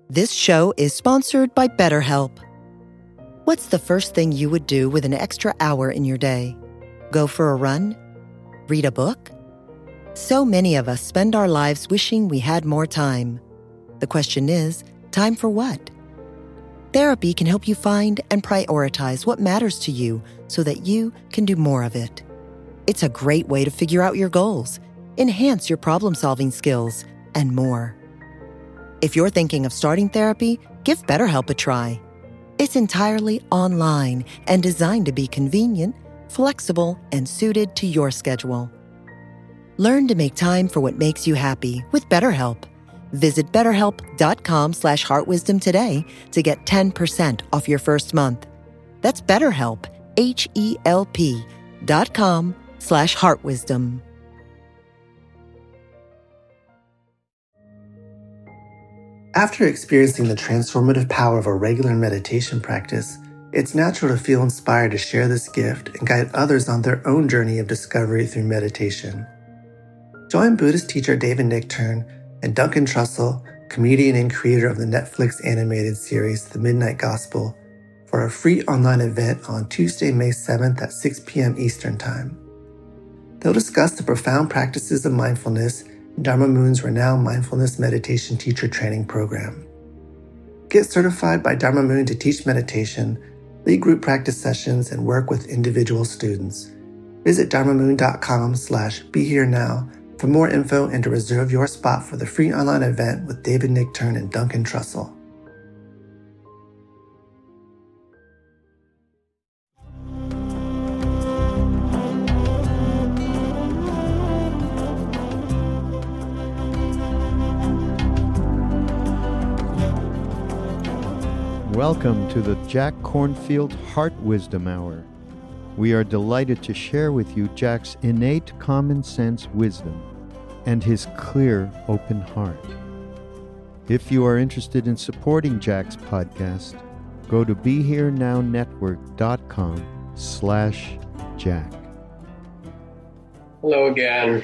This show is sponsored by BetterHelp. What's the first thing you would do with an extra hour in your day? Go for a run? Read a book? So many of us spend our lives wishing we had more time. The question is, time for what? Therapy can help you find and prioritize what matters to you so that you can do more of it. It's a great way to figure out your goals, enhance your problem-solving skills, and more. If you're thinking of starting therapy, give BetterHelp a try. It's entirely online and designed to be convenient, flexible, and suited to your schedule. Learn to make time for what makes you happy with BetterHelp. Visit BetterHelp.com/heartwisdom today to get 10% off your first month. That's BetterHelp, HELP.com/heartwisdom. After experiencing the transformative power of a regular meditation practice, it's natural to feel inspired to share this gift and guide others on their own journey of discovery through meditation. Join Buddhist teacher David Nichtern and Duncan Trussell, comedian and creator of the Netflix animated series The Midnight Gospel, for a free online event on Tuesday, May 7th at 6 p.m. Eastern Time. They'll discuss the profound practices of mindfulness in Dharma Moon's renowned mindfulness meditation teacher training program. Get certified by Dharma Moon to teach meditation, lead group practice sessions, and work with individual students. Visit dharmamoon.com/BeHereNow for more info and to reserve your spot for the free online event with David Nichtern and Duncan Trussell. Welcome to the Jack Kornfield Heart Wisdom Hour. We are delighted to share with you Jack's innate common sense wisdom and his clear, open heart. If you are interested in supporting Jack's podcast, go to BeHereNowNetwork.com/Jack. Hello again.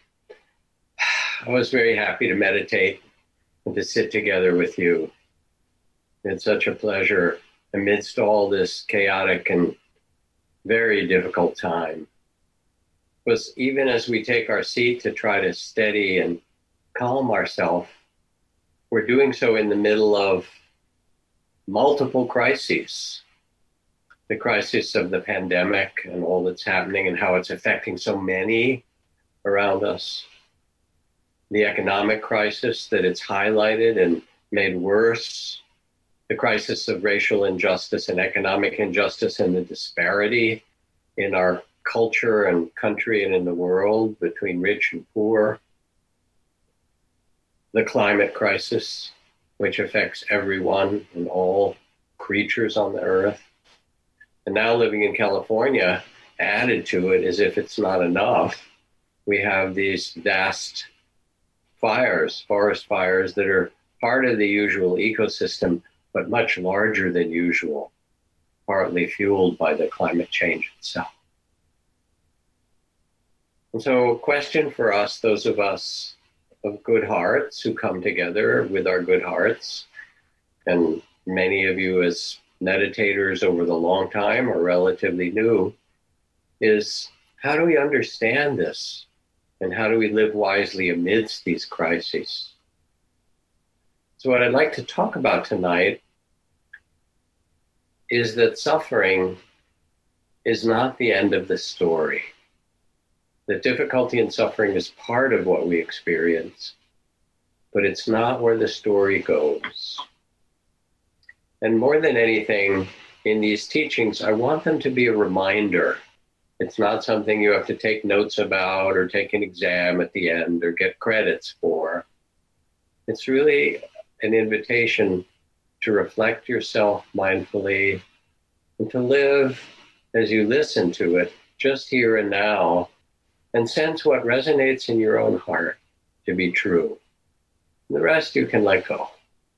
I was very happy to meditate and to sit together with you. It's such a pleasure amidst all this chaotic and very difficult time. Because even as we take our seat to try to steady and calm ourselves, we're doing so in the middle of multiple crises. The crisis of the pandemic and all that's happening and how it's affecting so many around us. The economic crisis that it's highlighted and made worse. The crisis of racial injustice and economic injustice and the disparity in our culture and country and in the world between rich and poor. The climate crisis, which affects everyone and all creatures on the earth. And now living in California, added to it as if it's not enough, we have these vast fires, forest fires that are part of the usual ecosystem, but much larger than usual, partly fueled by the climate change itself. And so a question for us, those of us of good hearts who come together with our good hearts, and many of you as meditators over the long time or relatively new, is how do we understand this? And how do we live wisely amidst these crises? So what I'd like to talk about tonight is that suffering is not the end of the story. That difficulty and suffering is part of what we experience, but it's not where the story goes. And more than anything, in these teachings, I want them to be a reminder. It's not something you have to take notes about or take an exam at the end or get credits for. It's really an invitation to reflect yourself mindfully and to live as you listen to it, just here and now, and sense what resonates in your own heart to be true. The rest you can let go.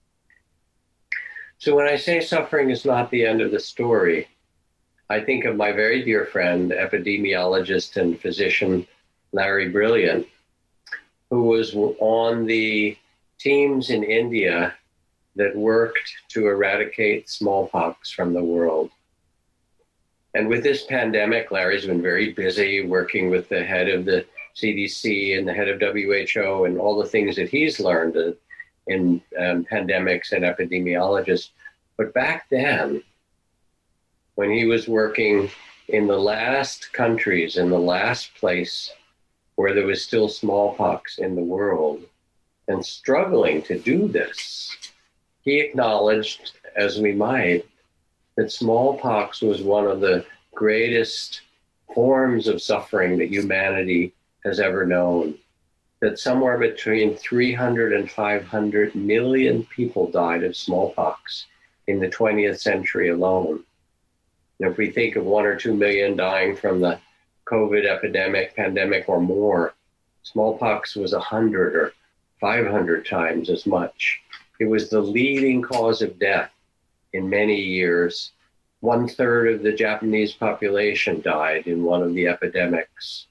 So when I say suffering is not the end of the story, I think of my very dear friend, epidemiologist and physician Larry Brilliant, who was on the teams in India that worked to eradicate smallpox from the world. And with this pandemic, Larry's been very busy working with the head of the CDC and the head of WHO and all the things that he's learned in pandemics and epidemiologists. But back then, when he was working in the last countries, in the last place where there was still smallpox in the world, and struggling to do this, he acknowledged, as we might, that smallpox was one of the greatest forms of suffering that humanity has ever known. That somewhere between 300 and 500 million people died of smallpox in the 20th century alone. And if we think of 1 or 2 million dying from the COVID pandemic or more, smallpox was 100 or 500 times as much. It was the leading cause of death in many years. 1/3 of the Japanese population died in one of the epidemics.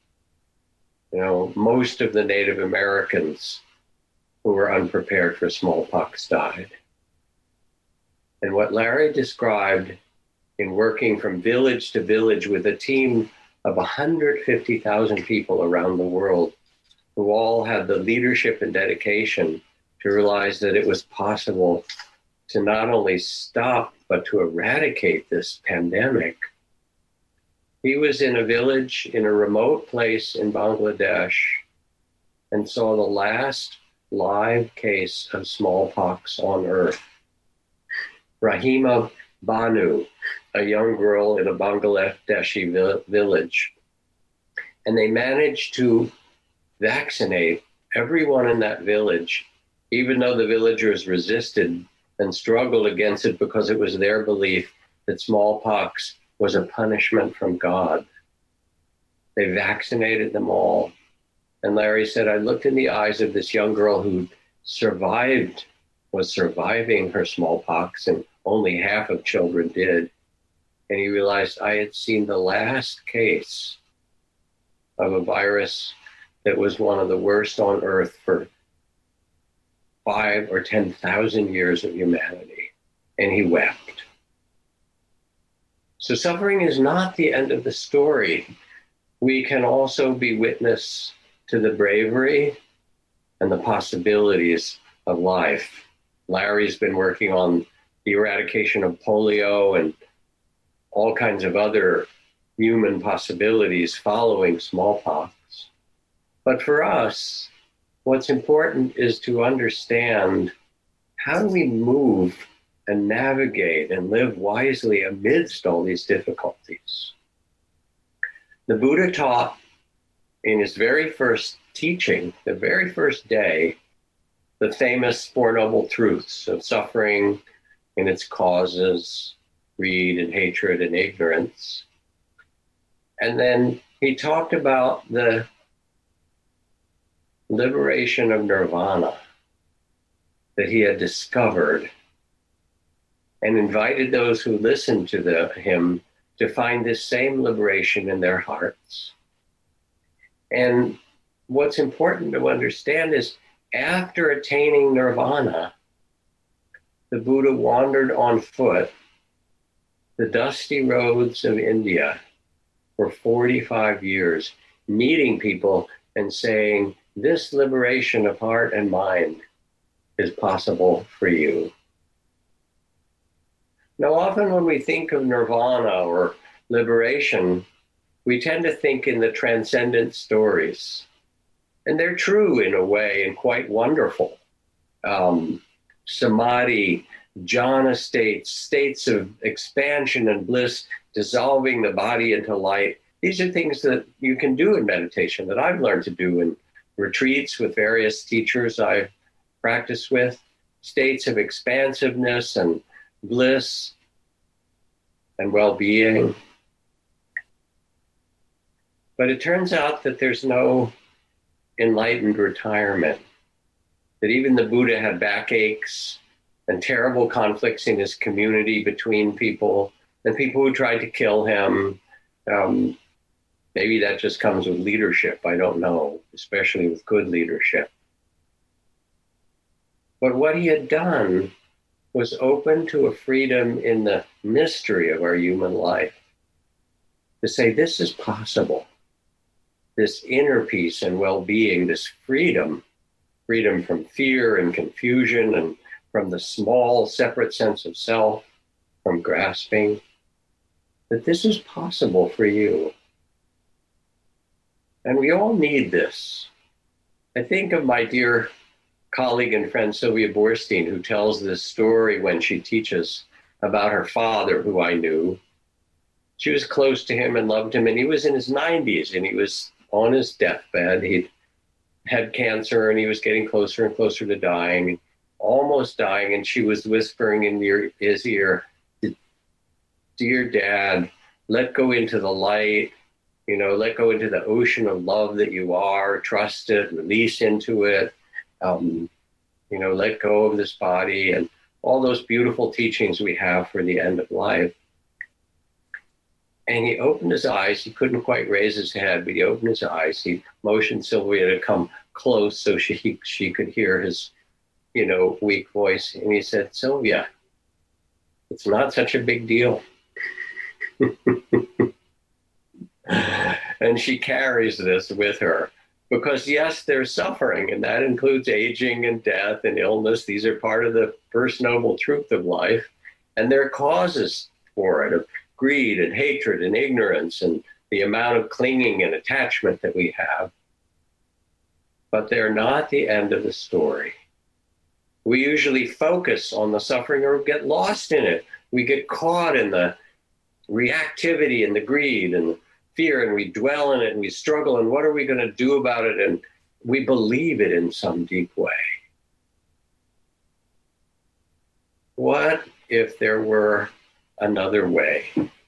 Most of the Native Americans who were unprepared for smallpox died. And what Larry described in working from village to village with a team of 150,000 people around the world who all had the leadership and dedication to realize that it was possible to not only stop, but to eradicate this pandemic. He was in a village in a remote place in Bangladesh and saw the last live case of smallpox on earth. Rahima Banu, a young girl in a Bangladeshi village. And they managed to vaccinate everyone in that village, even though the villagers resisted and struggled against it because it was their belief that smallpox was a punishment from God. They vaccinated them all. And Larry said, I looked in the eyes of this young girl who was surviving her smallpox, and only half of children did. And he realized I had seen the last case of a virus that was one of the worst on earth for 5,000 or 10,000 years of humanity. And he wept. So suffering is not the end of the story. We can also be witness to the bravery and the possibilities of life. Larry's been working on the eradication of polio and all kinds of other human possibilities following smallpox. But for us, what's important is to understand, how do we move and navigate and live wisely amidst all these difficulties? The Buddha taught in his very first teaching, the very first day, the famous Four Noble Truths of suffering and its causes, greed and hatred and ignorance. And then he talked about the liberation of nirvana that he had discovered, and invited those who listened to him to find this same liberation in their hearts. And what's important to understand is, after attaining nirvana, the Buddha wandered on foot the dusty roads of India for 45 years, meeting people and saying, this liberation of heart and mind is possible for you. Now, often when we think of nirvana or liberation, we tend to think in the transcendent stories. And they're true in a way and quite wonderful. Samadhi, jhana states, states of expansion and bliss, dissolving the body into light. These are things that you can do in meditation, that I've learned to do in retreats with various teachers I've practiced with, states of expansiveness and bliss and well-being. But it turns out that there's no enlightened retirement, that even the Buddha had backaches and terrible conflicts in his community between people and people who tried to kill him. Maybe that just comes with leadership, I don't know, especially with good leadership. But what he had done was open to a freedom in the mystery of our human life. To say, this is possible. This inner peace and well-being, this freedom from fear and confusion and from the small separate sense of self, from grasping, that this is possible for you. And we all need this. I think of my dear colleague and friend Sylvia Boorstein, who tells this story when she teaches about her father, who I knew. She was close to him and loved him, and he was in his 90s, and he was on his deathbed. He'd had cancer, and he was getting closer and closer to dying, almost dying, and she was whispering in his ear, "Dear Dad, let go into the light, let go into the ocean of love that you are, trust it, release into it, let go of this body," and all those beautiful teachings we have for the end of life. And he opened his eyes. He couldn't quite raise his head, but he opened his eyes. He motioned Sylvia to come close so she could hear his, weak voice. And he said, "Sylvia, it's not such a big deal." And she carries this with her because, yes, there's suffering, and that includes aging and death and illness. These are part of the first noble truth of life. And there are causes for it, of greed and hatred and ignorance and the amount of clinging and attachment that we have. But they're not the end of the story. We usually focus on the suffering or get lost in it. We get caught in the reactivity and the greed and the fear, and we dwell in it and we struggle, and what are we going to do about it? And we believe it in some deep way. What if there were another way?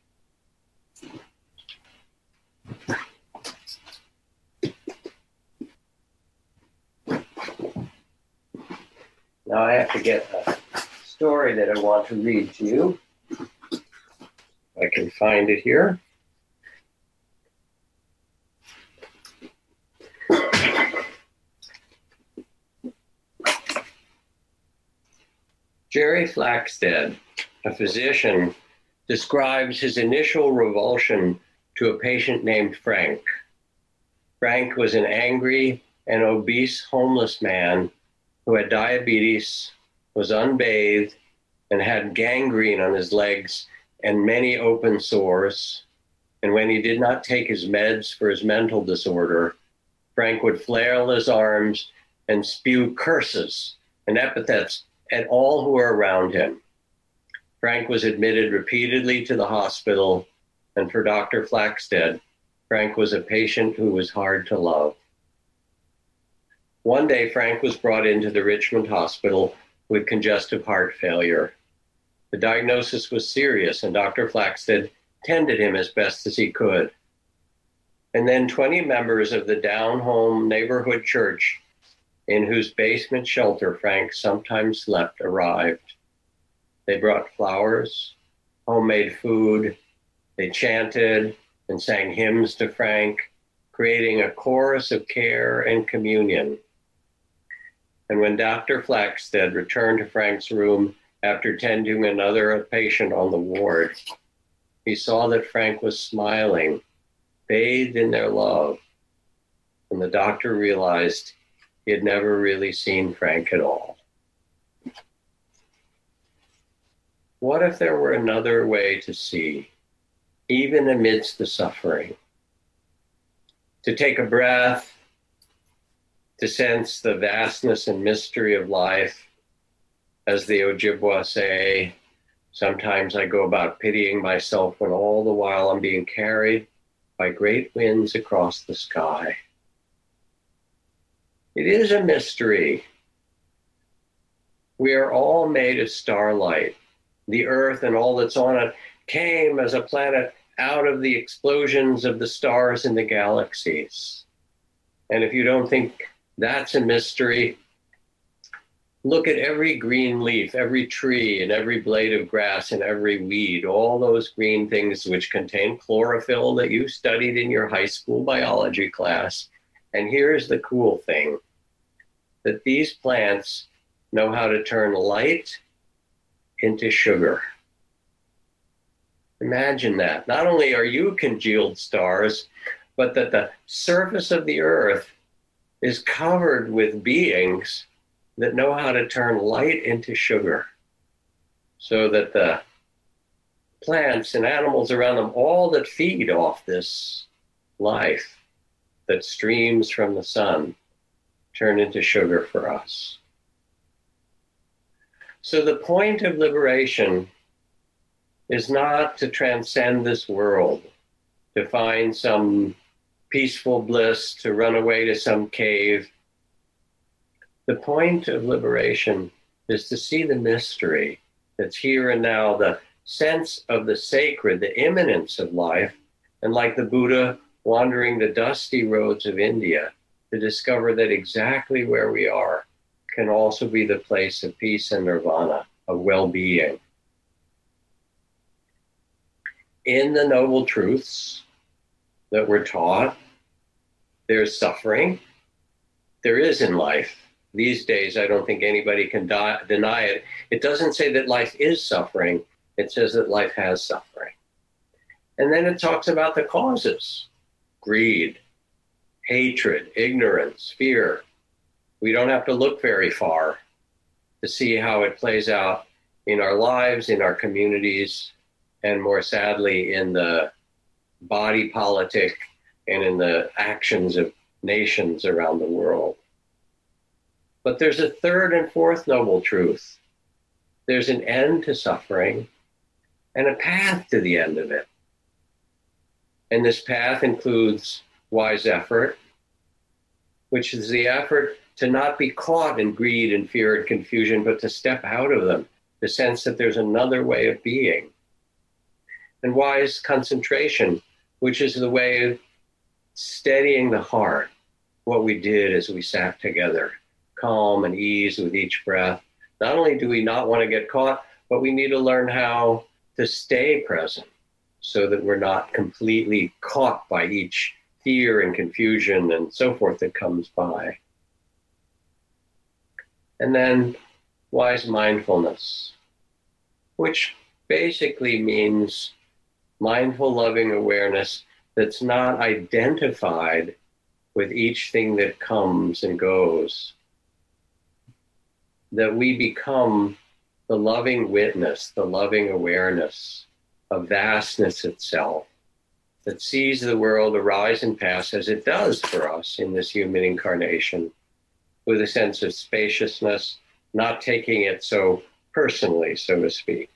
Now I have to get a story that I want to read to you. I can find it here. Jerry Flaxted, a physician, describes his initial revulsion to a patient named Frank. Frank was an angry and obese homeless man who had diabetes, was unbathed, and had gangrene on his legs and many open sores. And when he did not take his meds for his mental disorder, Frank would flail his arms and spew curses and epithets at all who were around him. Frank was admitted repeatedly to the hospital, and for Dr. Flaxted, Frank was a patient who was hard to love. One day, Frank was brought into the Richmond Hospital with congestive heart failure. The diagnosis was serious, and Dr. Flaxted tended him as best as he could. And then 20 members of the down-home neighborhood church in whose basement shelter Frank sometimes slept arrived. They brought flowers, homemade food, they chanted and sang hymns to Frank, creating a chorus of care and communion. And when Dr. Flaxted returned to Frank's room after tending another patient on the ward, he saw that Frank was smiling, bathed in their love. And the doctor realized he had never really seen Frank at all. What if there were another way to see, even amidst the suffering? To take a breath, to sense the vastness and mystery of life. As the Ojibwa say, sometimes I go about pitying myself when all the while I'm being carried by great winds across the sky. It is a mystery. We are all made of starlight. The earth and all that's on it came as a planet out of the explosions of the stars in the galaxies. And if you don't think that's a mystery, look at every green leaf, every tree, and every blade of grass, and every weed, all those green things which contain chlorophyll that you studied in your high school biology class. And here's the cool thing, that these plants know how to turn light into sugar. Imagine that. Not only are you congealed stars, but that the surface of the earth is covered with beings that know how to turn light into sugar, so that the plants and animals around them, all that feed off this life that streams from the sun, turn into sugar for us. So the point of liberation is not to transcend this world, to find some peaceful bliss, to run away to some cave. The point of liberation is to see the mystery that's here and now, the sense of the sacred, the immanence of life, and like the Buddha wandering the dusty roads of India, to discover that exactly where we are can also be the place of peace and nirvana, of well-being. In the Noble Truths that we're taught, there's suffering. There is in life. These days, I don't think anybody can deny it. It doesn't say that life is suffering. It says that life has suffering. And then it talks about the causes: greed, hatred, ignorance, fear. We don't have to look very far to see how it plays out in our lives, in our communities, and more sadly, in the body politic and in the actions of nations around the world. But there's a third and fourth noble truth. There's an end to suffering and a path to the end of it. And this path includes wise effort, which is the effort to not be caught in greed and fear and confusion, but to step out of them, the sense that there's another way of being. And wise concentration, which is the way of steadying the heart, what we did as we sat together, calm and ease with each breath. Not only do we not want to get caught, but we need to learn how to stay present so that we're not completely caught by each fear and confusion and so forth that comes by. And then wise mindfulness, which basically means mindful, loving awareness that's not identified with each thing that comes and goes. That we become the loving witness, the loving awareness of vastness itself, that sees the world arise and pass as it does for us in this human incarnation, with a sense of spaciousness, not taking it so personally, so to speak.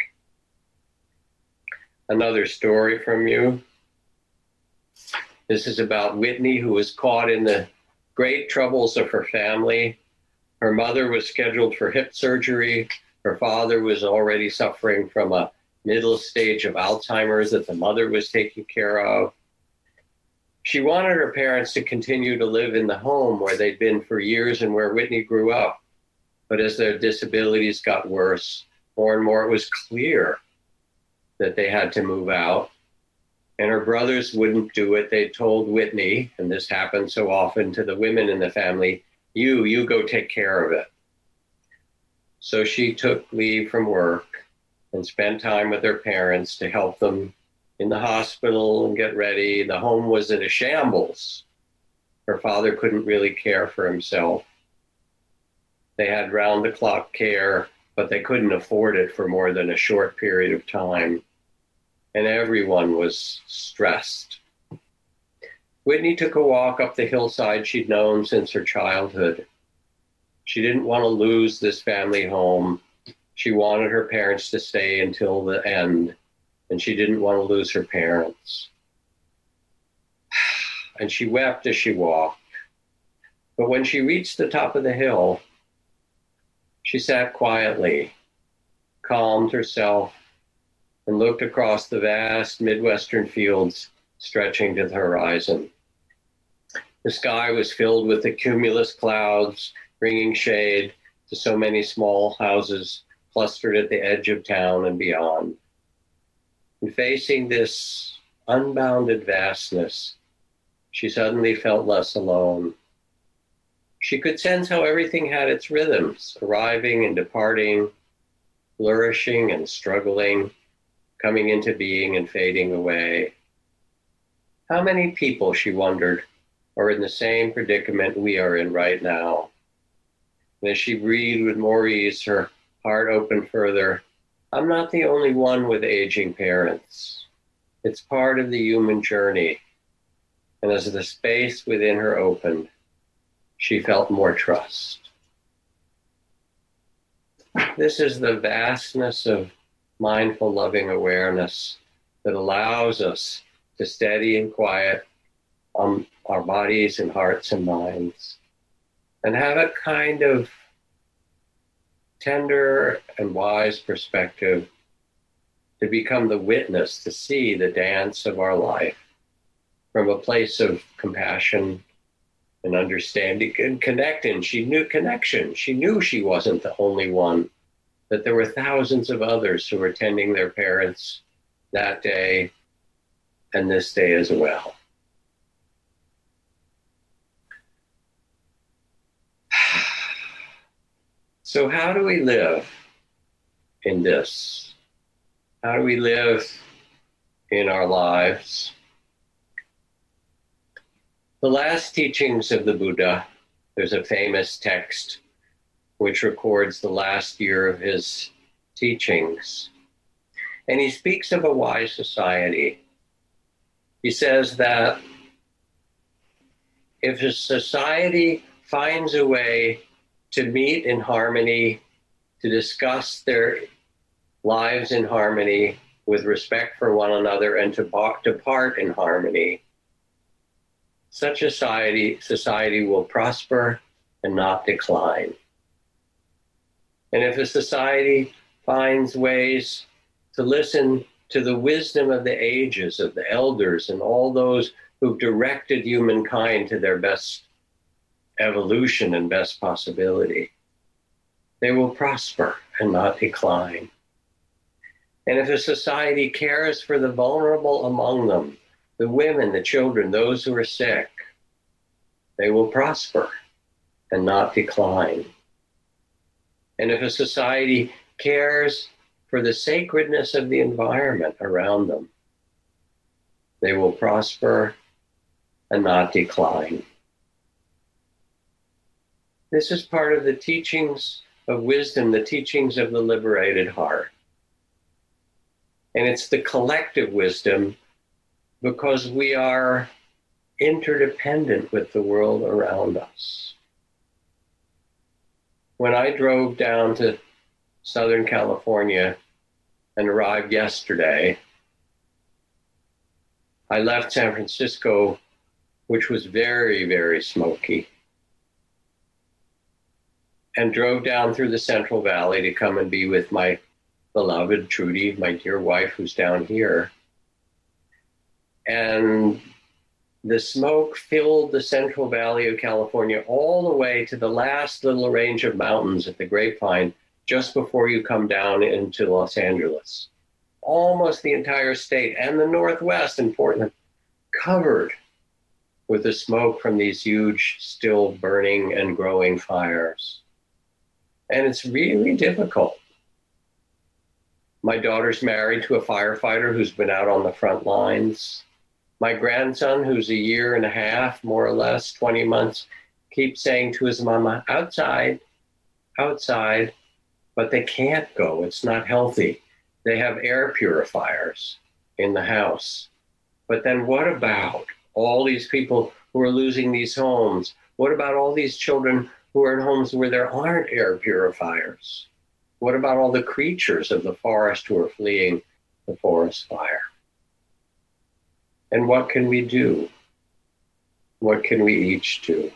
Another story from you. This is about Whitney, who was caught in the great troubles of her family. Her mother was scheduled for hip surgery. Her father was already suffering from a middle stage of Alzheimer's that the mother was taking care of. She wanted her parents to continue to live in the home where they'd been for years and where Whitney grew up. But as their disabilities got worse, more and more it was clear that they had to move out. And her brothers wouldn't do it. They told Whitney, and this happened so often to the women in the family, you go take care of it. So she took leave from work and spent time with her parents to help them in the hospital and get ready. The home was in a shambles. Her father couldn't really care for himself. They had round-the-clock care, but they couldn't afford it for more than a short period of time. And everyone was stressed. Whitney took a walk up the hillside she'd known since her childhood. She didn't want to lose this family home. She wanted her parents to stay until the end, and she didn't want to lose her parents. And she wept as she walked. But when she reached the top of the hill, she sat quietly, calmed herself, and looked across the vast Midwestern fields stretching to the horizon. The sky was filled with the cumulus clouds, bringing shade to so many small houses clustered at the edge of town and beyond. And facing this unbounded vastness, she suddenly felt less alone. She could sense how everything had its rhythms, arriving and departing, flourishing and struggling, coming into being and fading away. How many people, she wondered, are in the same predicament we are in right now? And as she breathed with more ease, her heart opened further. I'm not the only one with aging parents. It's part of the human journey. And as the space within her opened, she felt more trust. This is the vastness of mindful, loving awareness that allows us to steady and quiet our bodies and hearts and minds, and have a kind of tender and wise perspective to become the witness, to see the dance of our life from a place of compassion and understanding and connecting. She knew connection. She knew she wasn't the only one, that there were thousands of others who were tending their parents that day and this day as well. So how do we live in this? How do we live in our lives? The last teachings of the Buddha, there's a famous text which records the last year of his teachings. And he speaks of a wise society. He says that if a society finds a way to meet in harmony, to discuss their lives in harmony with respect for one another, and to depart in harmony, such a society will prosper and not decline. And if a society finds ways to listen to the wisdom of the ages, of the elders, and all those who've directed humankind to their best evolution and best possibility, they will prosper and not decline. And if a society cares for the vulnerable among them, the women, the children, those who are sick, they will prosper and not decline. And if a society cares for the sacredness of the environment around them, they will prosper and not decline. This is part of the teachings of wisdom, the teachings of the liberated heart. And it's the collective wisdom because we are interdependent with the world around us. When I drove down to Southern California and arrived yesterday, I left San Francisco, which was very, very smoky, and drove down through the Central Valley to come and be with my beloved Trudy, my dear wife, who's down here. And the smoke filled the Central Valley of California all the way to the last little range of mountains at the Grapevine, just before you come down into Los Angeles. Almost the entire state and the Northwest in Portland covered with the smoke from these huge, still burning and growing fires. And it's really difficult. My daughter's married to a firefighter who's been out on the front lines. My grandson, who's a year and a half, more or less, 20 months, keeps saying to his mama, outside, outside, but they can't go. It's not healthy. They have air purifiers in the house. But then what about all these people who are losing these homes? What about all these children who are in homes where there aren't air purifiers? What about all the creatures of the forest who are fleeing the forest fire? And what can we do? What can we each do?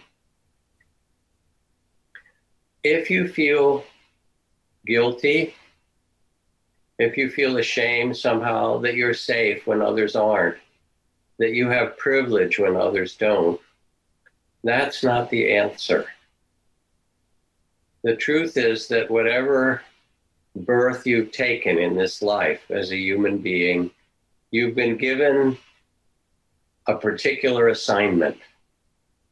If you feel guilty, if you feel ashamed somehow that you're safe when others aren't, that you have privilege when others don't, that's not the answer. The truth is that whatever birth you've taken in this life as a human being, you've been given a particular assignment.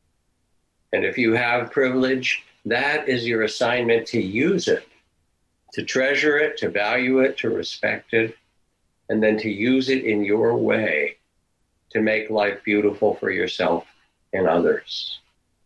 And if you have privilege, that is your assignment to use it, to treasure it, to value it, to respect it, and then to use it in your way to make life beautiful for yourself and others.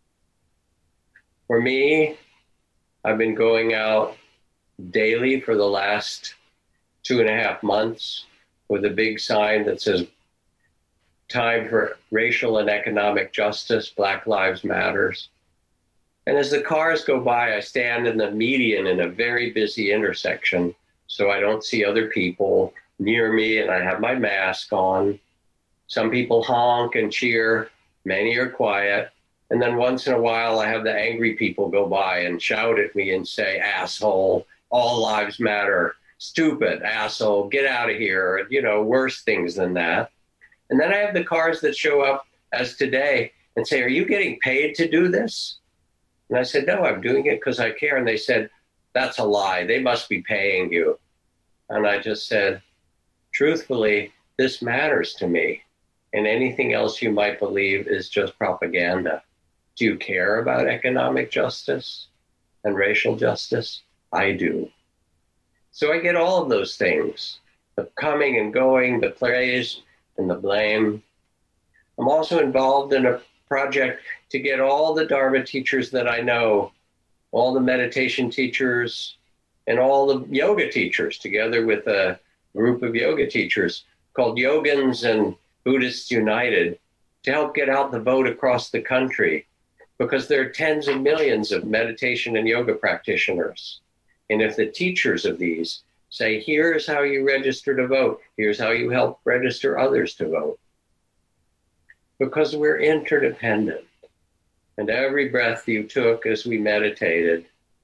For me, I've been going out daily for the last 2.5 months with a big sign that says, "Time for racial and economic justice, Black Lives Matters." And as the cars go by, I stand in the median in a very busy intersection so I don't see other people near me, and I have my mask on. Some people honk and cheer, many are quiet. And then once in a while, I have the angry people go by and shout at me and say, "Asshole, all lives matter, stupid, asshole, get out of here," worse things than that. And then I have the cars that show up as today and say, "Are you getting paid to do this?" And I said, "No, I'm doing it because I care." And they said, "That's a lie. They must be paying you." And I just said, truthfully, this matters to me. And anything else you might believe is just propaganda. Do you care about economic justice and racial justice? I do. So I get all of those things, the coming and going, the praise and the blame. I'm also involved in a project to get all the Dharma teachers that I know, all the meditation teachers and all the yoga teachers, together with a group of yoga teachers called Yogins and Buddhists United, to help get out the vote across the country, because there are tens of millions of meditation and yoga practitioners. And if the teachers of these say, "Here's how you register to vote, here's how you help register others to vote," because we're interdependent. And every breath you took as we meditated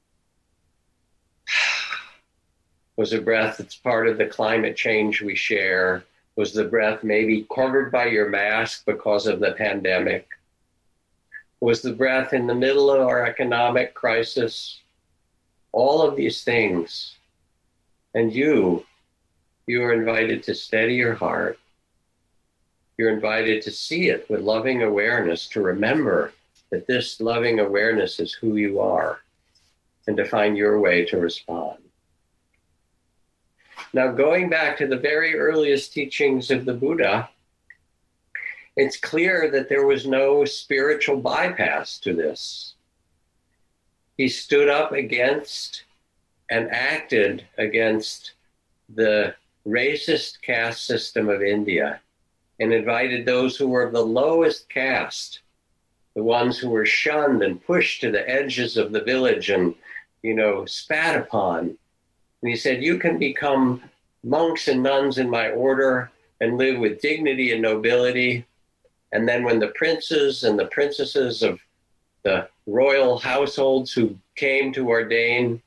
was a breath that's part of the climate change we share, was the breath maybe covered by your mask because of the pandemic, was the breath in the middle of our economic crisis, all of these things. And you are invited to steady your heart. You're invited to see it with loving awareness, to remember that this loving awareness is who you are, and to find your way to respond. Now, going back to the very earliest teachings of the Buddha, it's clear that there was no spiritual bypass to this. He stood up against and acted against the racist caste system of India and invited those who were of the lowest caste, the ones who were shunned and pushed to the edges of the village and, spat upon. And he said, "You can become monks and nuns in my order and live with dignity and nobility. And then when the princes and the princesses of the royal households who came to ordain,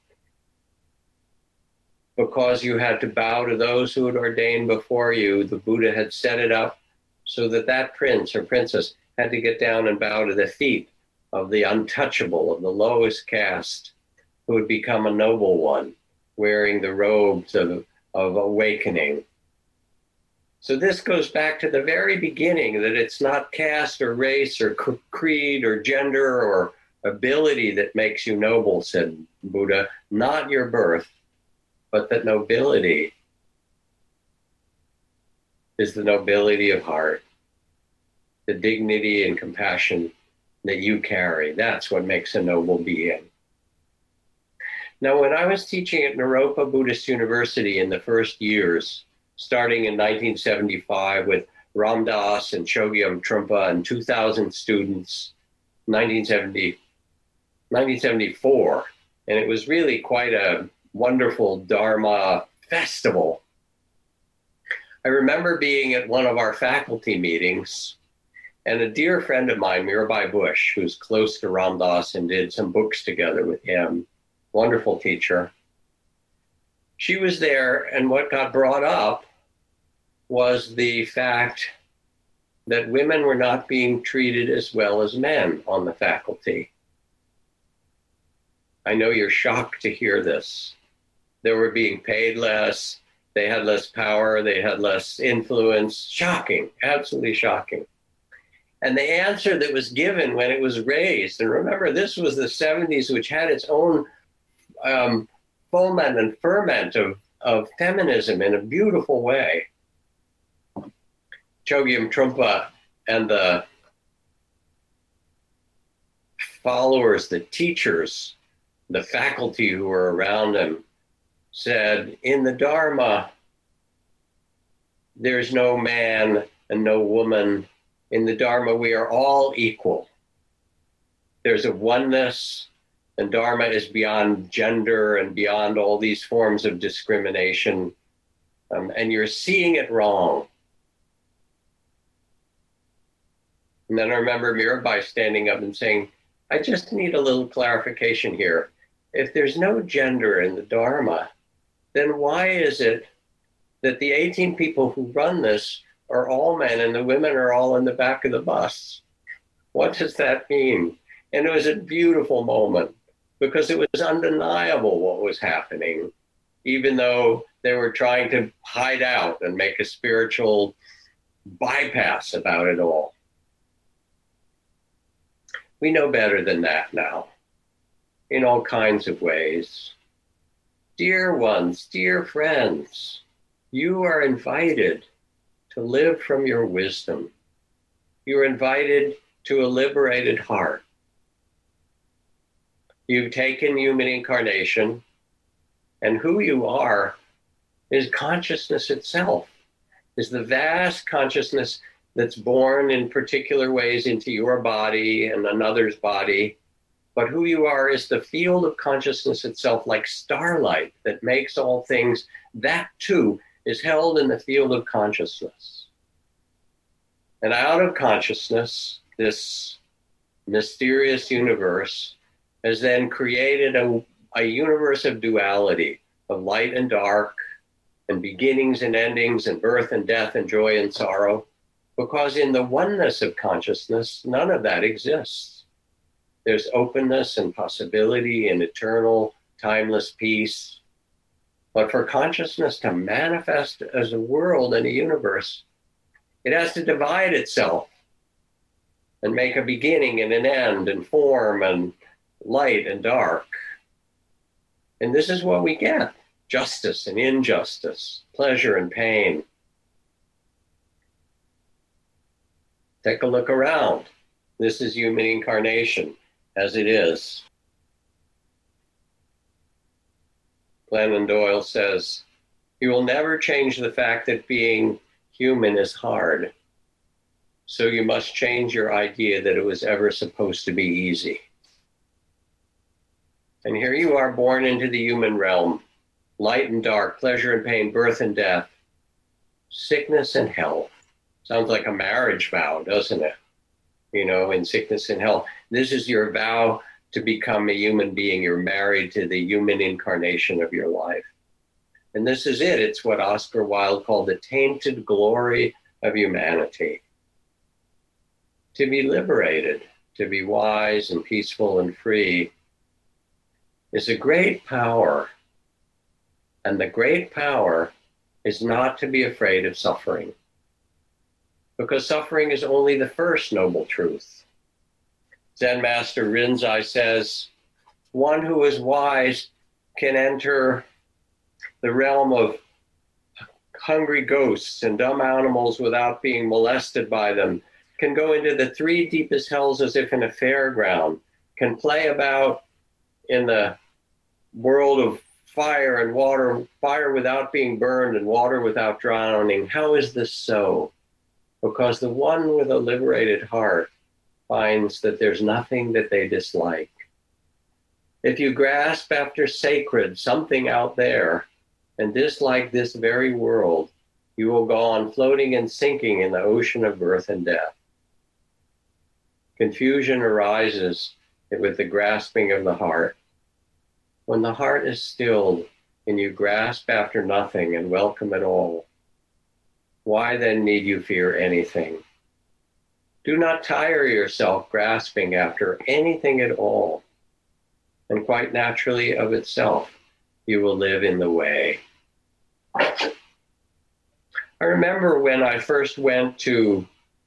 because you had to bow to those who had ordained before you, the Buddha had set it up so that that prince or princess had to get down and bow to the feet of the untouchable, of the lowest caste, who would become a noble one, wearing the robes of awakening." So this goes back to the very beginning, that it's not caste or race or creed or gender or ability that makes you noble, said Buddha, not your birth, but that nobility is the nobility of heart, the dignity and compassion that you carry. That's what makes a noble being. Now, when I was teaching at Naropa Buddhist University in the first years, starting in 1975 with Ram Dass and Chogyam Trungpa and 2,000 students, 1974, and it was really quite a wonderful Dharma festival. I remember being at one of our faculty meetings, and a dear friend of mine, Mirabai Bush, who's close to Ram Dass and did some books together with him, wonderful teacher. She was there, and what got brought up was the fact that women were not being treated as well as men on the faculty. I know you're shocked to hear this. They were being paid less, they had less power, they had less influence. Shocking, absolutely shocking. And the answer that was given when it was raised, and remember, this was the 70s, which had its own foment and ferment of feminism in a beautiful way. Chogyam Trungpa and the followers, the teachers, the faculty who were around him said, in the Dharma, there's no man and no woman. In the Dharma, we are all equal. There's a oneness, and Dharma is beyond gender and beyond all these forms of discrimination. And you're seeing it wrong. And then I remember Mirabai standing up and saying, I just need a little clarification here. If there's no gender in the Dharma, then why is it that the 18 people who run this are all men and the women are all in the back of the bus? What does that mean? And it was a beautiful moment because it was undeniable what was happening, even though they were trying to hide out and make a spiritual bypass about it all. We know better than that now, in all kinds of ways. Dear ones, dear friends, you are invited to live from your wisdom. You are invited to a liberated heart. You've taken human incarnation, and who you are is consciousness itself, is the vast consciousness that's born in particular ways into your body and another's body. But who you are is the field of consciousness itself, like starlight that makes all things. That too is held in the field of consciousness. And out of consciousness, this mysterious universe has then created a universe of duality, of light and dark, and beginnings and endings, and birth and death, and joy and sorrow. Because in the oneness of consciousness, none of that exists. There's openness and possibility and eternal, timeless peace. But for consciousness to manifest as a world and a universe, it has to divide itself and make a beginning and an end and form and light and dark. And this is what we get: justice and injustice, pleasure and pain. Take a look around. This is human incarnation as it is. Glennon Doyle says, you will never change the fact that being human is hard. So you must change your idea that it was ever supposed to be easy. And here you are, born into the human realm, light and dark, pleasure and pain, birth and death, sickness and health. Sounds like a marriage vow, doesn't it? You know, in sickness and health. This is your vow to become a human being. You're married to the human incarnation of your life. And this is it. It's what Oscar Wilde called the tainted glory of humanity. To be liberated, to be wise and peaceful and free is a great power. And the great power is not to be afraid of suffering, because suffering is only the first noble truth. Zen Master Rinzai says, one who is wise can enter the realm of hungry ghosts and dumb animals without being molested by them, can go into the three deepest hells as if in a fairground, can play about in the world of fire and water, fire without being burned and water without drowning. How is this so? Because the one with a liberated heart finds that there's nothing that they dislike. If you grasp after sacred, something out there, and dislike this very world, you will go on floating and sinking in the ocean of birth and death. Confusion arises with the grasping of the heart. When the heart is stilled and you grasp after nothing and welcome it all, why then need you fear anything? Do not tire yourself grasping after anything at all. And quite naturally of itself, you will live in the way. I remember when I first went to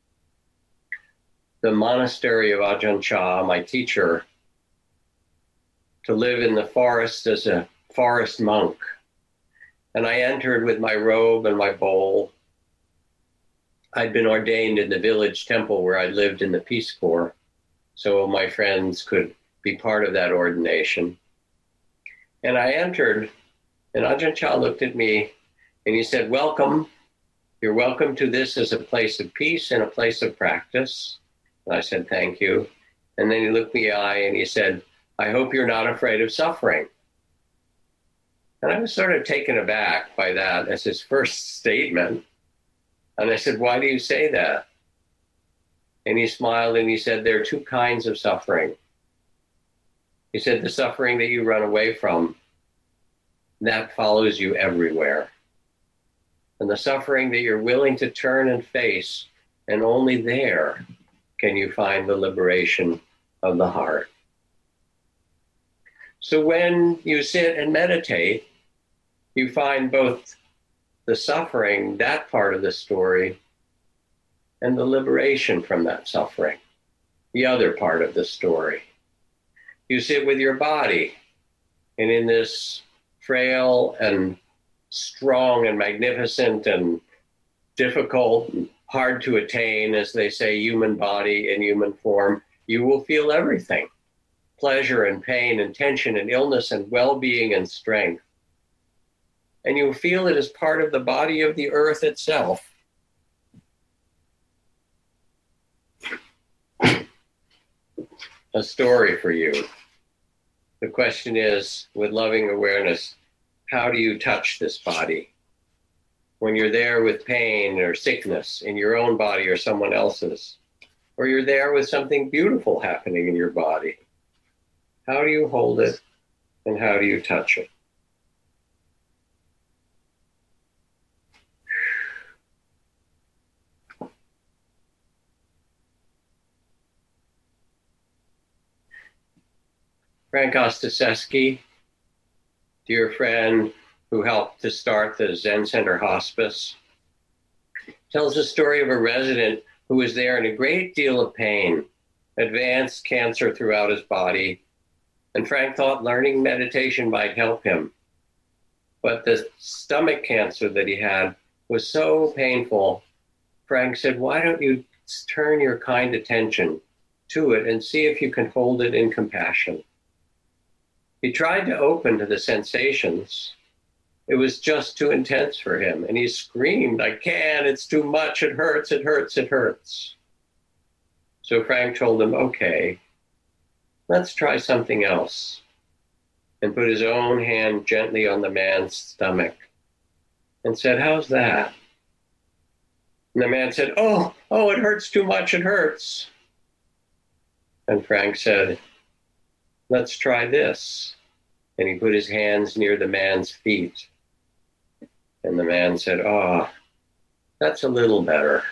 the monastery of Ajahn Chah, my teacher, to live in the forest as a forest monk. And I entered with my robe and my bowl. I'd been ordained in the village temple where I lived in the Peace Corps, so my friends could be part of that ordination. And I entered, and Ajahn Chah looked at me, and he said, welcome. You're welcome to this as a place of peace and a place of practice. And I said, thank you. And then he looked me in the eye, and he said, I hope you're not afraid of suffering. And I was sort of taken aback by that as his first statement. And I said, why do you say that? And he smiled and he said, there are two kinds of suffering. He said, the suffering that you run away from, that follows you everywhere. And the suffering that you're willing to turn and face, and only there can you find the liberation of the heart. So when you sit and meditate, you find both the suffering, that part of the story, and the liberation from that suffering, the other part of the story. You sit with your body, and in this frail and strong and magnificent and difficult and hard to attain, as they say, human body and human form, you will feel everything. Pleasure and pain and tension and illness and well-being and strength. And you'll feel it as part of the body of the earth itself. A story for you. The question is, with loving awareness, how do you touch this body? When you're there with pain or sickness in your own body or someone else's, or you're there with something beautiful happening in your body, how do you hold it and how do you touch it? Frank Ostaseski, dear friend who helped to start the Zen Center Hospice, tells the story of a resident who was there in a great deal of pain, advanced cancer throughout his body, and Frank thought learning meditation might help him. But the stomach cancer that he had was so painful, Frank said, why don't you turn your kind attention to it and see if you can hold it in compassion? He tried to open to the sensations. It was just too intense for him. And he screamed, I can't, it's too much, it hurts, it hurts, it hurts. So Frank told him, okay, let's try something else. And put his own hand gently on the man's stomach and said, how's that? And the man said, oh, it hurts too much, it hurts. And Frank said, let's try this. And he put his hands near the man's feet. And the man said, that's a little better.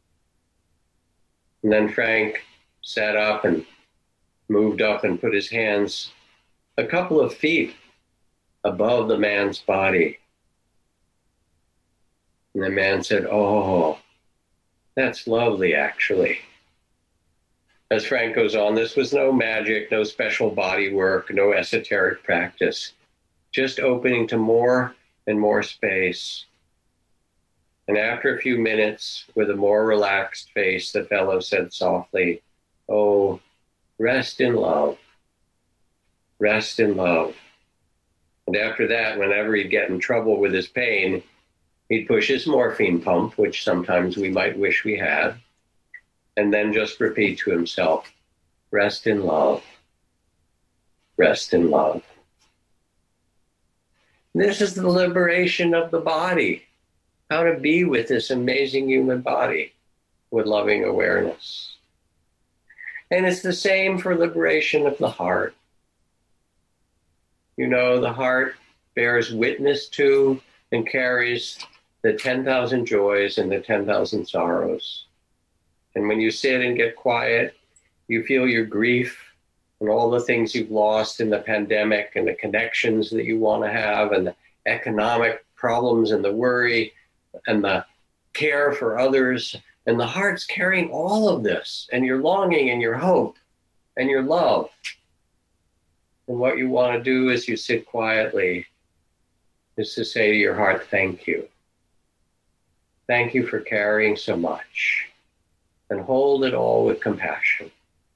And then Frank sat up and moved up and put his hands a couple of feet above the man's body. And the man said, that's lovely, actually. As Frank goes on, this was no magic, no special body work, no esoteric practice, just opening to more and more space. And after a few minutes, with a more relaxed face, the fellow said softly, rest in love. Rest in love. And after that, whenever he'd get in trouble with his pain, he'd push his morphine pump, which sometimes we might wish we had, and then just repeat to himself, rest in love, rest in love. This is the liberation of the body, how to be with this amazing human body with loving awareness. And it's the same for liberation of the heart. You know, the heart bears witness to and carries the 10,000 joys and the 10,000 sorrows. And when you sit and get quiet, you feel your grief and all the things you've lost in the pandemic and the connections that you want to have and the economic problems and the worry and the care for others. And the heart's carrying all of this and your longing and your hope and your love. And what you want to do as you sit quietly is to say to your heart, thank you. Thank you for carrying so much, and hold it all with compassion.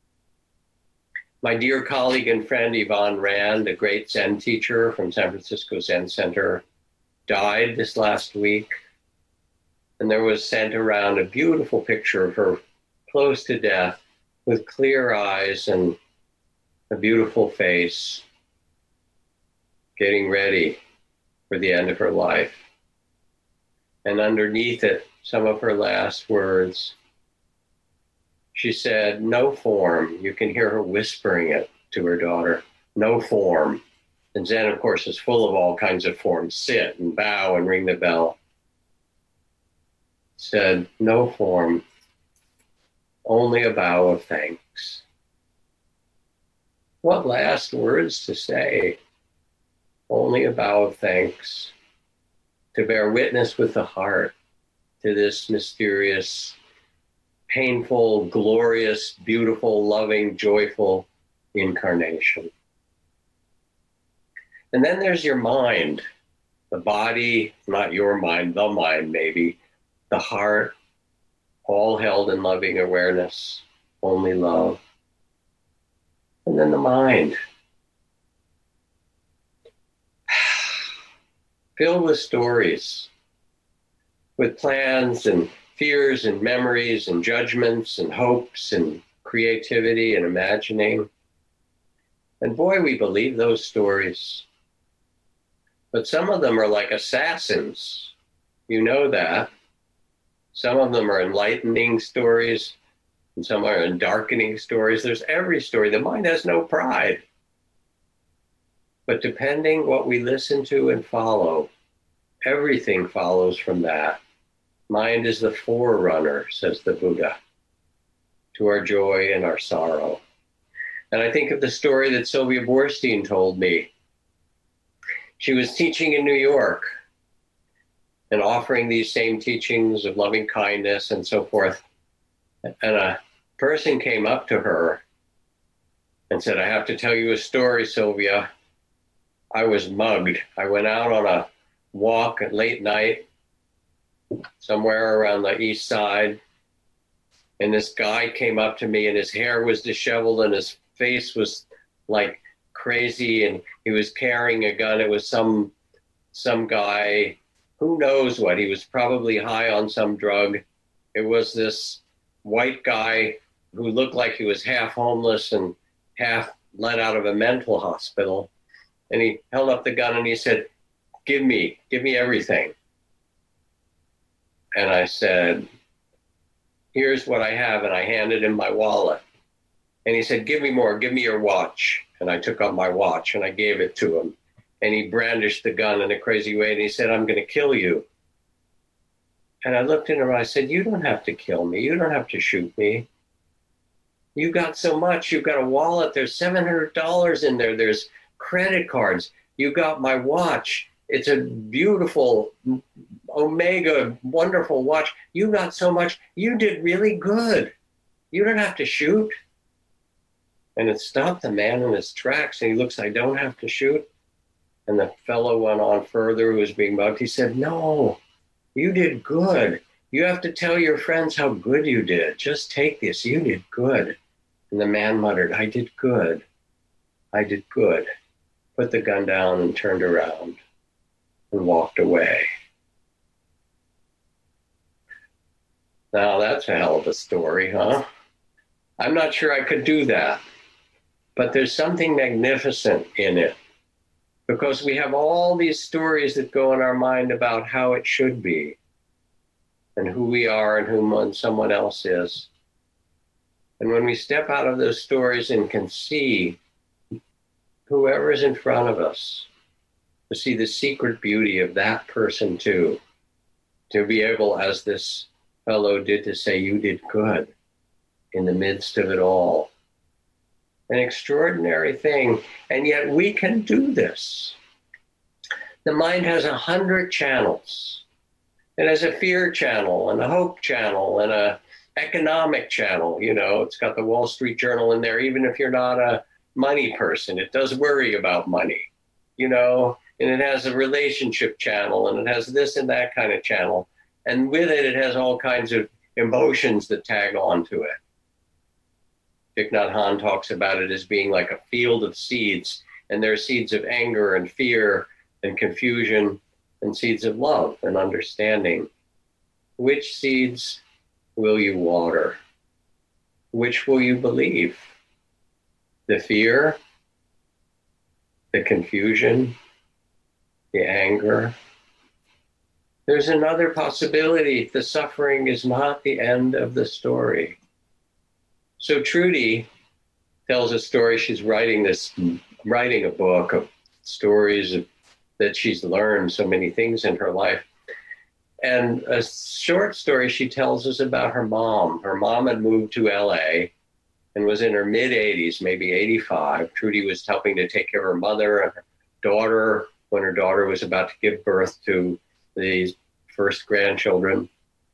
My dear colleague and friend Yvonne Rand, a great Zen teacher from San Francisco Zen Center, died this last week. And there was sent around a beautiful picture of her close to death with clear eyes and a beautiful face, getting ready for the end of her life. And underneath it, some of her last words, she said, no form. You can hear her whispering it to her daughter, no form. And Zen, of course, is full of all kinds of forms, sit and bow and ring the bell. Said, no form, only a bow of thanks. What last words to say? Only a bow of thanks, to bear witness with the heart to this mysterious, painful, glorious, beautiful, loving, joyful incarnation. And then there's your mind, the body, not your mind, the mind maybe, the heart, all held in loving awareness, only love. And then the mind, filled with stories, with plans and fears and memories and judgments and hopes and creativity and imagining. And boy, we believe those stories. But some of them are like assassins. You know that. Some of them are enlightening stories, and some are darkening stories. There's every story. The mind has no pride. But depending what we listen to and follow, everything follows from that. Mind is the forerunner, says the Buddha, to our joy and our sorrow. And I think of the story that Sylvia Boorstein told me. She was teaching in New York and offering these same teachings of loving kindness and so forth. And a person came up to her and said, I have to tell you a story, Sylvia. I was mugged. I went out on a walk at late night somewhere around the east side. And this guy came up to me and his hair was disheveled and his face was like crazy and he was carrying a gun. It was some guy, who knows what, he was probably high on some drug. It was this white guy who looked like he was half homeless and half let out of a mental hospital. And he held up the gun and he said, give me everything. And I said, here's what I have. And I handed him my wallet. And he said, give me more, give me your watch. And I took out my watch and I gave it to him. And he brandished the gun in a crazy way. And he said, I'm going to kill you. And I looked at him and I said, you don't have to kill me. You don't have to shoot me. You got so much. You've got a wallet. There's $700 in there. There's credit cards. You got my watch. It's a beautiful Omega, wonderful watch. You got so much. You did really good. You don't have to shoot. And it stopped the man in his tracks. And he looks, I don't have to shoot. And the fellow went on further who was being mugged. He said, no, you did good. You have to tell your friends how good you did. Just take this. You did good. And the man muttered, I did good. I did good. Put the gun down and turned around and walked away. Now that's a hell of a story, huh? I'm not sure I could do that. But there's something magnificent in it. Because we have all these stories that go in our mind about how it should be and who we are and who someone else is. And when we step out of those stories and can see whoever is in front of us, to see the secret beauty of that person too, to be able, as this fellow did, to say, you did good in the midst of it all. An extraordinary thing, and yet we can do this. The mind has 100 channels. It has a fear channel and a hope channel and a economic channel. You know, it's got the Wall Street Journal in there, even if you're not a money person. It does worry about money. You know, and it has a relationship channel, and it has this and that kind of channel. And with it, it has all kinds of emotions that tag onto it. Thich Nhat Hanh talks about it as being like a field of seeds, and there are seeds of anger and fear and confusion and seeds of love and understanding. Which seeds will you water? Which will you believe? The fear, the confusion, the anger. There's another possibility. The suffering is not the end of the story. So Trudy tells a story. She's writing a book of stories that she's learned so many things in her life. And a short story she tells us about her mom. Her mom had moved to LA and was in her mid-80s, maybe 85. Trudy was helping to take care of her mother and her daughter when her daughter was about to give birth to these first grandchildren.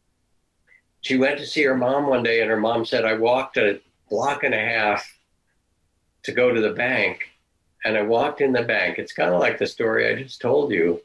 She went to see her mom one day, and her mom said, I walked a block and a half to go to the bank, and I walked in the bank. It's kind of like the story I just told you.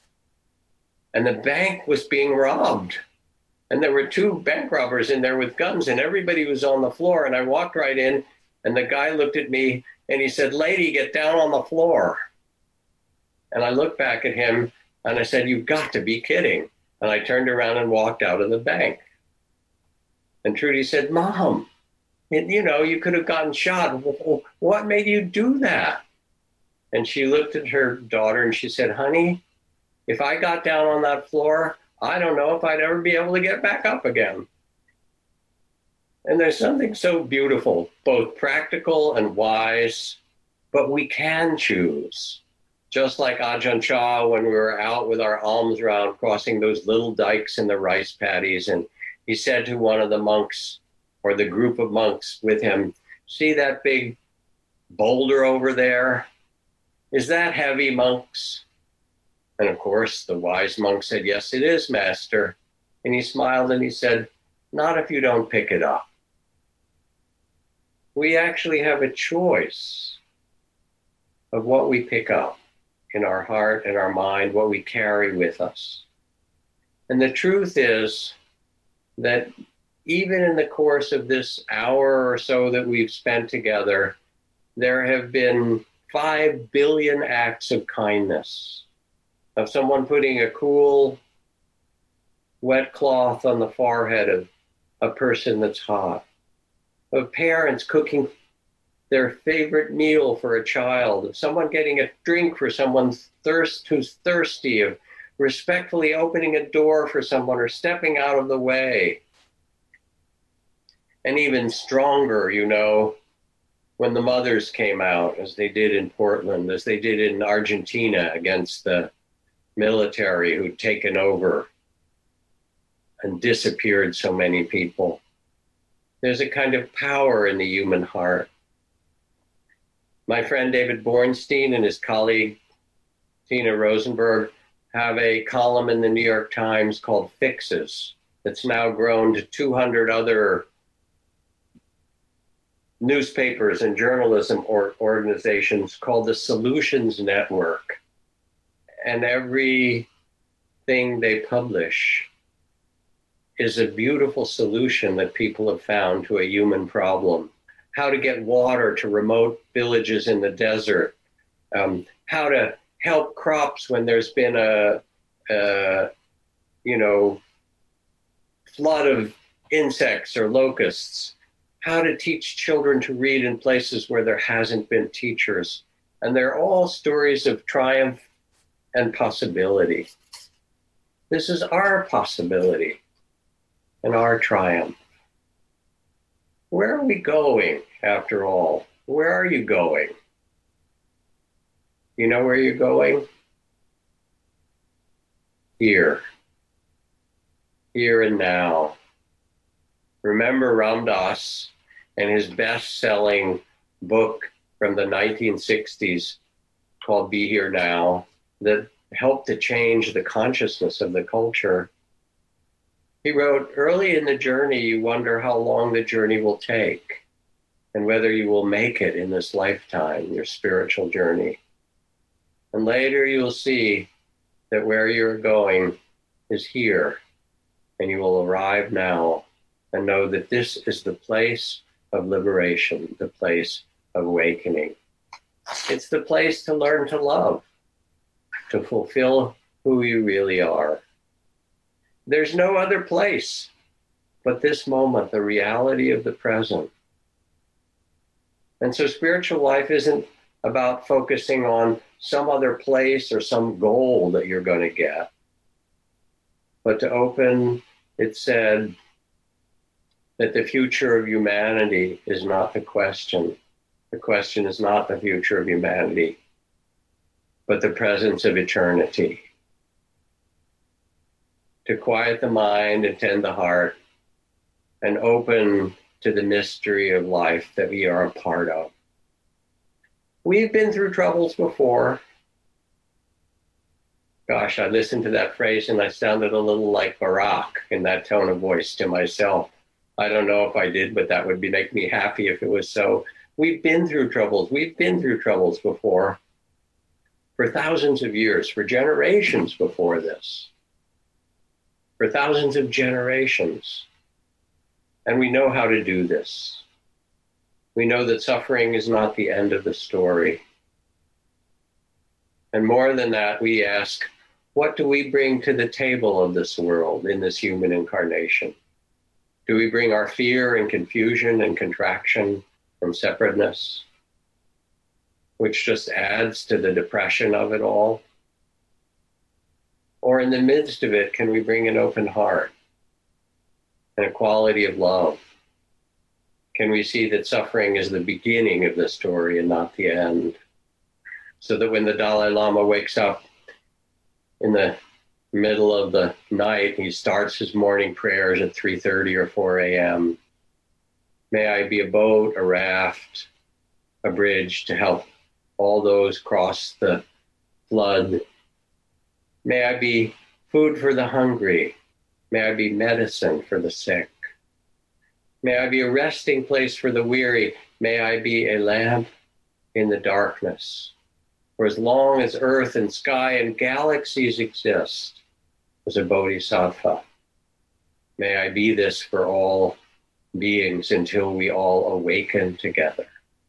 And the bank was being robbed. And there were two bank robbers in there with guns, and everybody was on the floor. And I walked right in, and the guy looked at me, and he said, lady, get down on the floor. And I looked back at him, and I said, you've got to be kidding. And I turned around and walked out of the bank. And Trudy said, Mom, you could have gotten shot. What made you do that? And she looked at her daughter, and she said, honey, if I got down on that floor, I don't know if I'd ever be able to get back up again. And there's something so beautiful, both practical and wise, but we can choose. Just like Ajahn Chah, when we were out with our alms round, crossing those little dikes in the rice paddies, and he said to one of the monks, or the group of monks with him, see that big boulder over there? Is that heavy, monks? And of course, the wise monk said, yes, it is, master. And he smiled and he said, not if you don't pick it up. We actually have a choice of what we pick up in our heart and our mind, what we carry with us. And the truth is that even in the course of this hour or so that we've spent together, there have been 5 billion acts of kindness, of someone putting a cool, wet cloth on the forehead of a person that's hot, of parents cooking their favorite meal for a child, of someone getting a drink for someone who's thirsty, of respectfully opening a door for someone or stepping out of the way. And even stronger, when the mothers came out, as they did in Portland, as they did in Argentina against the military who'd taken over and disappeared so many people. There's a kind of power in the human heart. My friend David Bornstein and his colleague Tina Rosenberg have a column in the New York Times called Fixes that's now grown to 200 other newspapers and journalism organizations called the Solutions Network. And everything they publish is a beautiful solution that people have found to a human problem. How to get water to remote villages in the desert, how to help crops when there's been a flood of insects or locusts, how to teach children to read in places where there hasn't been teachers. And they're all stories of triumph and possibility. This is our possibility and our triumph. Where are we going, after all? Where are you going? You know where you're going? Here. Here and now. Remember Ram Dass and his best-selling book from the 1960s called Be Here Now that helped to change the consciousness of the culture. He wrote, early in the journey, you wonder how long the journey will take and whether you will make it in this lifetime, your spiritual journey. And later you'll see that where you're going is here, and you will arrive now and know that this is the place of liberation, the place of awakening. It's the place to learn to love, to fulfill who you really are. There's no other place but this moment, the reality of the present. And so spiritual life isn't about focusing on some other place or some goal that you're going to get, but to open, it said, that the future of humanity is not the question. The question is not the future of humanity, but the presence of eternity. To quiet the mind and tend the heart and open to the mystery of life that we are a part of. We've been through troubles before. Gosh, I listened to that phrase and I sounded a little like Barack in that tone of voice to myself. I don't know if I did, but that would make me happy if it was so. We've been through troubles. We've been through troubles before for thousands of years, for generations before this, for thousands of generations. And we know how to do this. We know that suffering is not the end of the story. And more than that, we ask, what do we bring to the table of this world in this human incarnation? Do we bring our fear and confusion and contraction from separateness, which just adds to the depression of it all? Or in the midst of it, can we bring an open heart and a quality of love? Can we see that suffering is the beginning of the story and not the end? So that when the Dalai Lama wakes up in the middle of the night, he starts his morning prayers at 3:30 or 4 a.m. May I be a boat, a raft, a bridge to help all those cross the flood. May I be food for the hungry. May I be medicine for the sick. May I be a resting place for the weary. May I be a lamp in the darkness. For as long as earth and sky and galaxies exist, as a bodhisattva, may I be this for all beings until we all awaken together.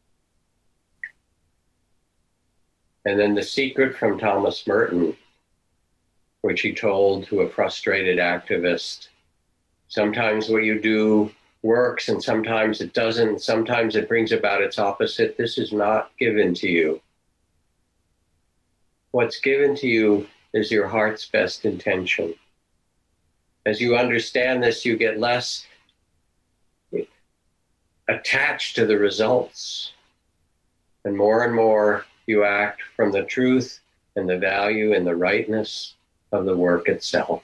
And then the secret from Thomas Merton, which he told to a frustrated activist, sometimes what you do works and sometimes it doesn't, sometimes it brings about its opposite. This is not given to you. What's given to you is your heart's best intention. As you understand this, you get less attached to the results. And more you act from the truth and the value and the rightness of the work itself.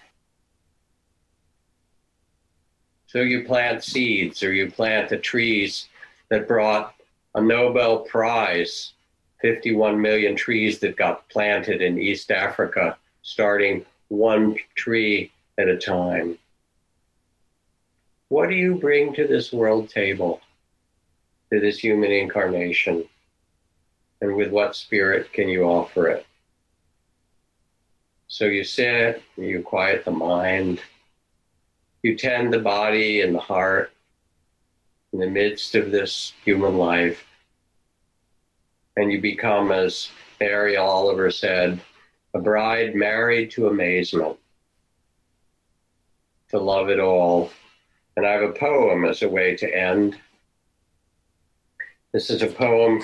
So you plant seeds or you plant the trees that brought a Nobel Prize, 51 million trees that got planted in East Africa, starting one tree at a time. What do you bring to this world table, to this human incarnation? And with what spirit can you offer it? So you sit, you quiet the mind, you tend the body and the heart in the midst of this human life, and you become, as Mary Oliver said, a bride married to amazement, to love it all. And I have a poem as a way to end. This is a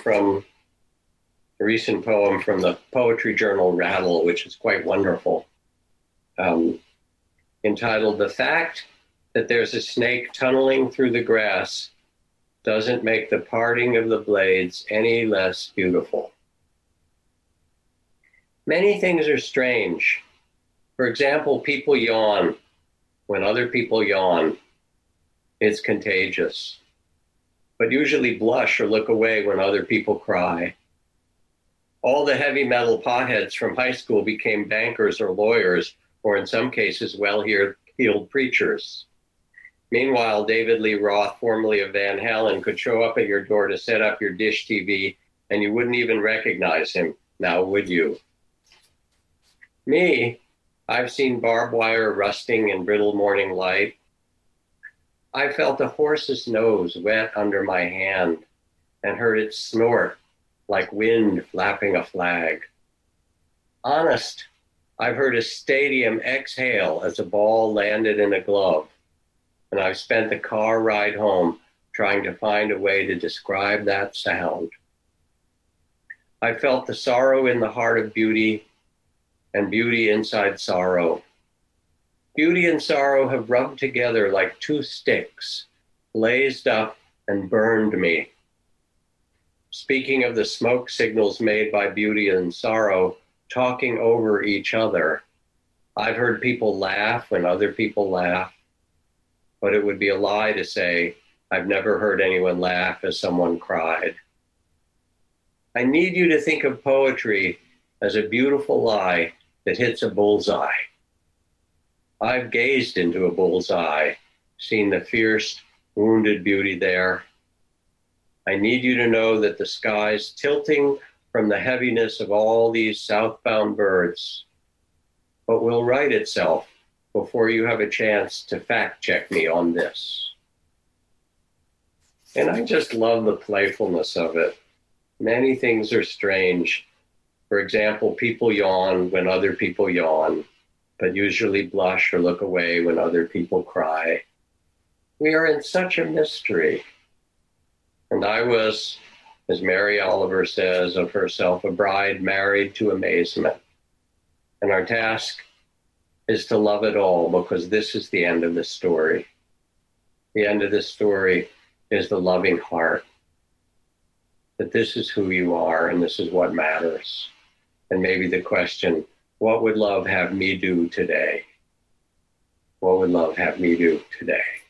recent poem from the poetry journal Rattle, which is quite wonderful, entitled, "The fact that there's a snake tunneling through the grass doesn't make the parting of the blades any less beautiful." Many things are strange. For example, people yawn. When other people yawn, it's contagious. But usually blush or look away when other people cry. All the heavy metal potheads from high school became bankers or lawyers, or in some cases, well-heeled preachers. Meanwhile, David Lee Roth, formerly of Van Halen, could show up at your door to set up your dish TV, and you wouldn't even recognize him. Now, would you? Me, I've seen barbed wire rusting in brittle morning light. I felt a horse's nose wet under my hand and heard it snort like wind flapping a flag. Honest, I've heard a stadium exhale as a ball landed in a glove, and I've spent the car ride home trying to find a way to describe that sound. I felt the sorrow in the heart of beauty and beauty inside sorrow. Beauty and sorrow have rubbed together like two sticks, blazed up and burned me. Speaking of the smoke signals made by beauty and sorrow, talking over each other, I've heard people laugh when other people laugh, but it would be a lie to say I've never heard anyone laugh as someone cried. I need you to think of poetry as a beautiful lie that hits a bullseye. I've gazed into a bullseye, seen the fierce, wounded beauty there. I need you to know that the sky's tilting from the heaviness of all these southbound birds, but will right itself before you have a chance to fact check me on this. And I just love the playfulness of it. Many things are strange. For example, people yawn when other people yawn, but usually blush or look away when other people cry. We are in such a mystery. And I was, as Mary Oliver says of herself, a bride married to amazement. And our task is to love it all, because this is the end of the story. The end of the story is the loving heart. That this is who you are and this is what matters. And maybe the question, what would love have me do today? What would love have me do today?